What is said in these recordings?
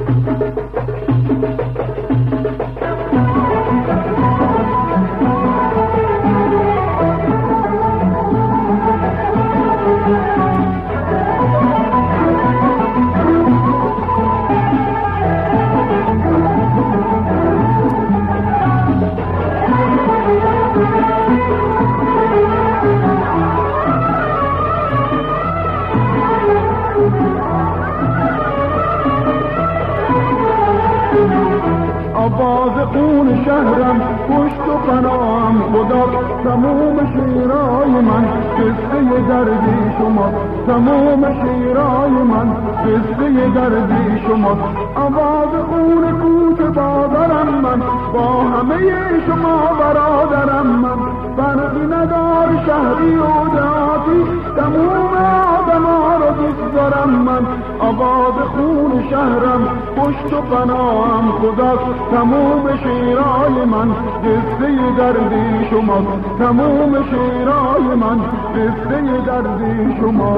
آواز خون شهرم پشت و پناهم خدا، تموم شیرای من قصه دردی شما، تموم شیرای من قصه دردی شما. آواز خون کوچه بازارم من، با همه شما برادرم من، فرقی ندار شهری و دهاتی، تموم آدما رو دوست دارم من. آواز خون شهرم پشت و پناهم خدا، تموم شیرای من قصه دردی شما، تموم شیرای من قصه دردی شما.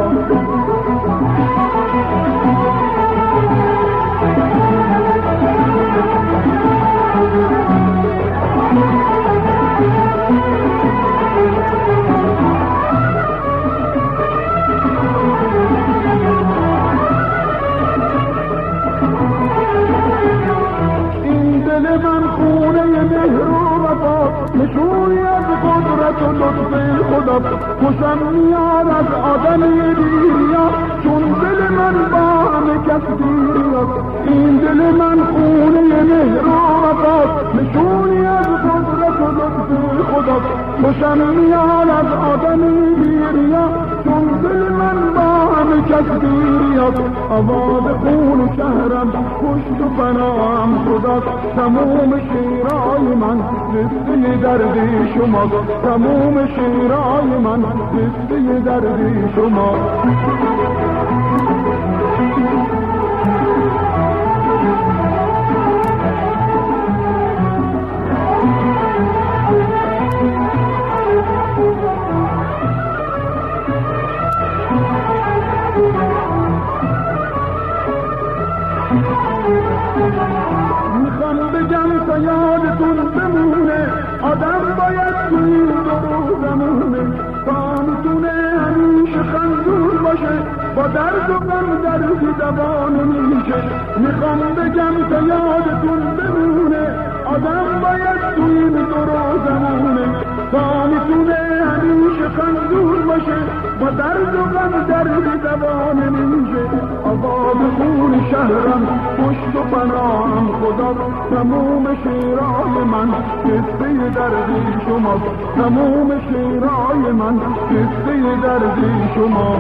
من خونه مهر و وفا، نشونی از قدرت و لطف خدا، خوشم میاد از آدمی دیریا، چون دل من با همه کس دیریاست. این دل من خونه مهر و وفا، نشونی از قدرت و لطف خدا، خوشم میاد از آدمی دیریا، چون دل من با همه کس دیریاست. آواز خون شهرم پشت و پناهم خدا، تموم شیرای من قصه دردی شما، تموم شیرای من قصه دردی شما. میخوام بگم تا یادتون بمونه، آدم باید تو این دو زمونه، تا میتونه همیشه خندون باشه، با درد و غم دردی دوان میشه. میخوام بگم تا یادتون بمونه، آدم باید تو این دو زمونه، تا میتونه همیشه خندون باشه، با درد و غم دردی دوان میشه. آواز خون شهرم پشت و پناهم خدا، تموم شیرای من قصه دردی شما، تموم شیرای من قصه دردی شما.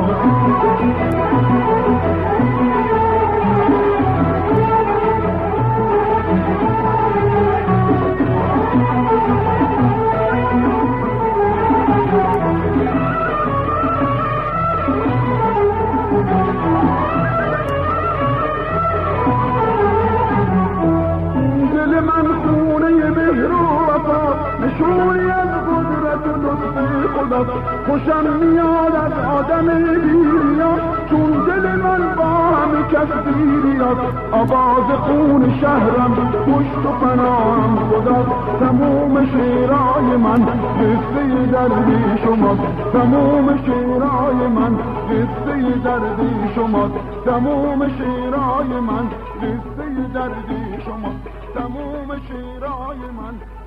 نشونی از قدرت و لطف خدا، خوشم میاد از آدم بیریا، چون دل من با همه کس دیریاست. آواز خون شهرم پشت و پناهم خدا، تموم شیرای من قصه دردی شما، تموم شیرای من قصه دردی شما، تموم شیرای من قصه دردی شما، تموم شیرای من